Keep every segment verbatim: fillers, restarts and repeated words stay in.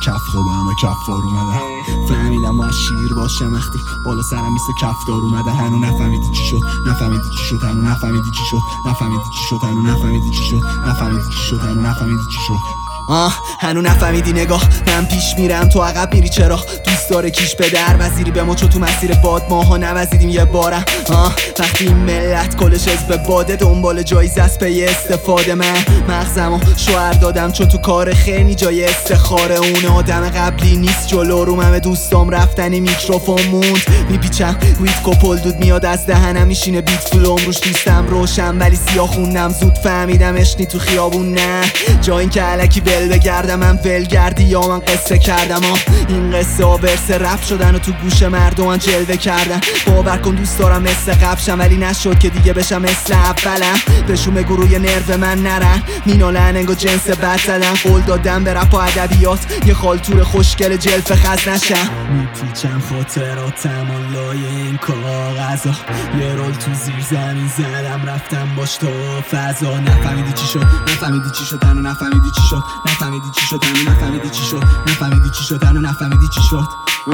کف خوبه همه کفار اومده. فهمیدم ما از شیر باشم وقتی بالا سرم مثل کفدار اومده. هنو نفهمیدی چی شد، نفهمیدی چی شد، هنو نفهمیدی چی شد، نفهمیدی چی شد، هنو نفهمیدی چی شد، نفهمیدی چی شد، هنو نفهمیدی چی شد. آه هنو نفهمیدی نگاه، من پیش میرم تو عقب میری چرا؟ دوست داره کیش به در وزیری به ما چو تو مسیر باد ماها نوزیدیم یه بارم. آه وقتی این ملت کلش حزب باده دنبال جایزه است پی استفاده. من مغزمو شوهر دادم چون تو کار خیلی جای استخاره. اون آدم قبلی نیست جلو رو همه دوستام رفتنی میکروفون موند. میپیچم ویت کپل دود میاد از دهنم میشینه بیت فلوم روش دوستم روشن ولی سیاه خوندم زود فهمیدم اشنی تو خیابون نه جا این که علکی بل بگردم. من ول گردی یا من قصه کردم. آه این قصه ها ورس رپ شدن و تو گوش مردم من جلوه کردن. باور کن دوست دارم مثل قبشم ولی نشد که دیگه بشم مثل اولم. بهشون بگو روی نرو من نرن مینالن انگو جنس بد زدن. قول دادم به رپ و ادبیات یه خالتور خوشگل جلف خز نشم. میپیچم خاطراتم و لای این کاغذا یه رول تو زیر زمین زدم رفتم باش تو فضا. نفهمیدی چی شد، نفهمیدی چی شد، هنو نفهمیدی چی شد، نفهمیدی چی شد، هنو نفهمیدی چی شد، نفهمیدی چی شد، هنو نفهمیدی چی شد.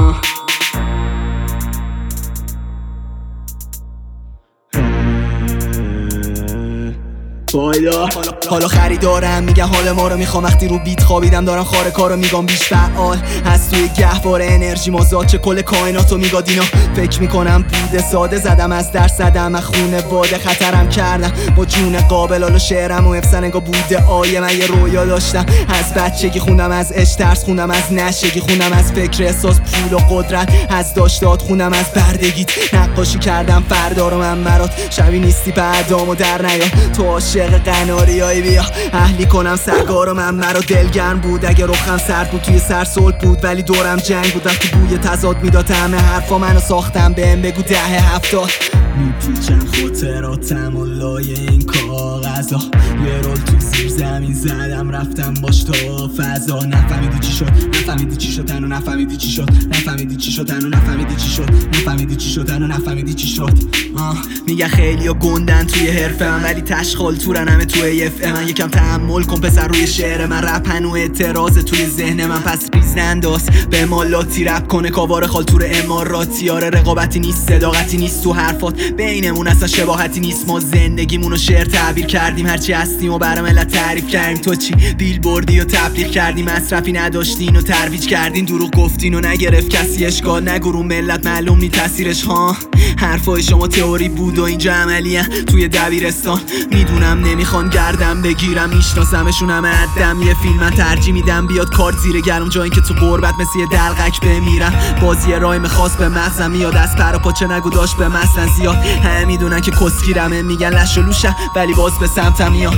فایدا حالا خریدارم میگن حال ما رو میخوام. وقتی رو بیت خوابیدم دارم خاره کارو میگم بیش فعال از توی گهواره انرژی مازاد چه کل کائناتو میگاد. اینا فکر میکنم بوده ساده زدم از درس زدم از خونه باده خطرم کردم با جون قابل. حالا شعرم و افسن انگا بوده آیه. من یه رویا داشتم از بچگی خوندم از عشق ترس خوندم از نشگی خوندم از فکر احساس پول و قدرت از داشتات خوندم از بردگیت. نقاشی کردم فردا رو من مرات شبی نیستی بعدامو در نیا تو عاشق قناریایی بیا اهلی کنم سرگارو. من مرا دلگرم بود اگه رخم سرد بود توی سر صلح بود ولی دورم جنگ بود. وقتی بوی تضاد میداد همه حرفا منو ساختم بهم بگو دهه هفتاد. میپیچم خاطراتم و لای این کاغذا یه رول تو زیر زمین زدم رفتم باش تا فضا. نفهمیدی چی شد، نفهمیدی چی شد، هنو نفهمیدی چی شد، نفهمیدی چی شد، هنو نفهمیدی چی شد، نفهمیدی چی شد، هنو نفهمیدی چی شد. آه میگه خیلیا گندن توی حرفه من ولی تشخال تورن همه توی اف من. یکم تحمل کن پسر روی شعر من رپ هنو اعتراض توی ذهن من. پس ریز ننداز به مالاتی رپ کنه کاوار خالتور اماراتی. آره رقابتی نیست صداقتی نیست تو حرفات بینمون اصلا شباهتی نیست. ما زندگیمونو شعر تعبیر کردیم هرچی هستیم و برای ملت تعریف کردیم. تو چی بیل بردی و تبلیغ کردی مصرفی نداشتین و ترویج کردین. دروغ گفتین و نگرفت کسی اشکال نگو رو ملت معلوم نی تاثیرش ها. حرفای شما تئوری بود و اینجا عملیه توی دبیرستان. میدونم نمیخوان گردم بگیرم میشناسمشون همه عدم. یه فیلم من ترجیح میدم بیاد کارت زیر گرم جایی که تو غربت مثل یه دلقک بمیرم. بازی رایم خاص به مغزم میاد از پر و پاچه نگو داشت به مثلا زیاد. همه میدونن که کسگیرمه میگن لش و لوشم ولی باز به سمتم میاد.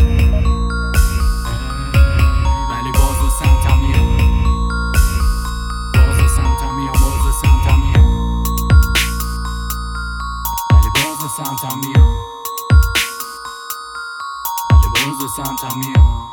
ولی باز به سمتم میاد باز به سمتم میاد باز به سمتم میاد ولی باز به سمتم میاد ولی باز به سمتم میاد.